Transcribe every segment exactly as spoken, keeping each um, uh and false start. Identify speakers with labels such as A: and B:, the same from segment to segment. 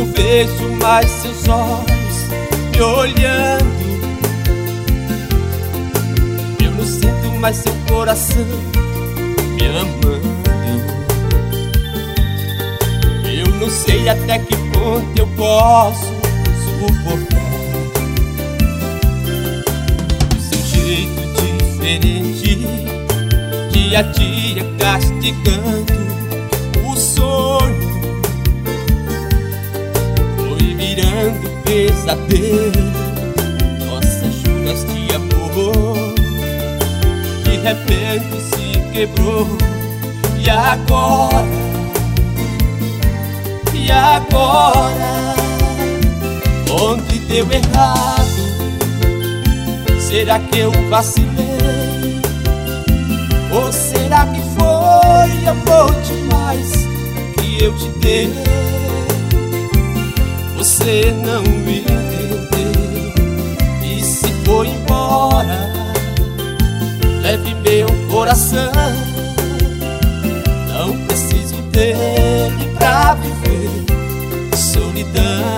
A: não vejo mais seus olhos me olhando. Eu não sinto mais seu coração me amando. Eu não sei até que ponto eu posso suportar o seu jeito diferente, dia a dia castigando o sonho. Foi virando pesadelo nossas juras de amor. De repente se quebrou. E agora? E agora? Onde deu errado? Será que eu vacilei? Ou será que foi amor demais que eu te dei? Você não me entendeu e se foi embora. Leve meu coração, não preciso dele pra viver solidão.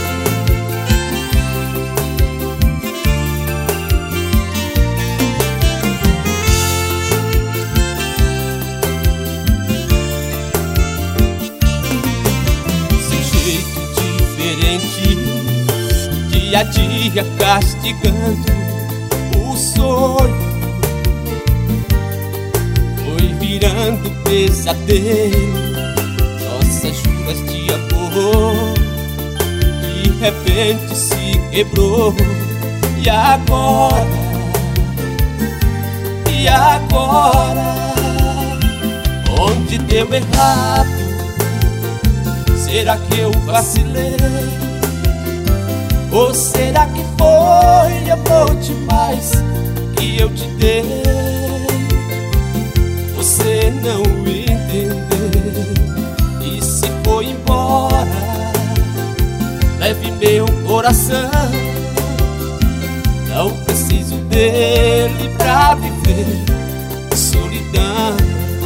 A: Dia a dia castigando o sonho. Foi virando pesadelo nossas juras de amor. De repente se quebrou. E agora? E agora? Onde deu errado? Será que eu vacilei? Ou será que foi amor demais que eu te dei? Você não entendeu e se foi embora. Leve meu coração, não preciso dele pra viver solidão.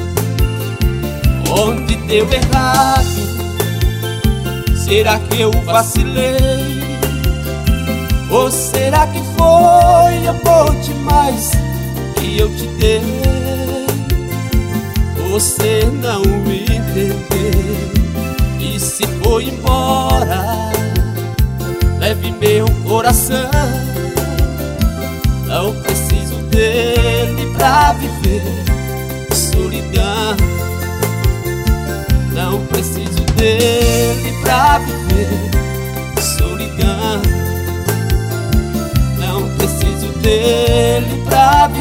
A: Onde deu errado? Será que eu vacilei? Ou será que foi amor demais que eu te dei? Você não me entendeu e se foi embora. Leve meu coração, não preciso dele pra viver solidão. Não preciso dele pra viver solidão. Não preciso dele pra viver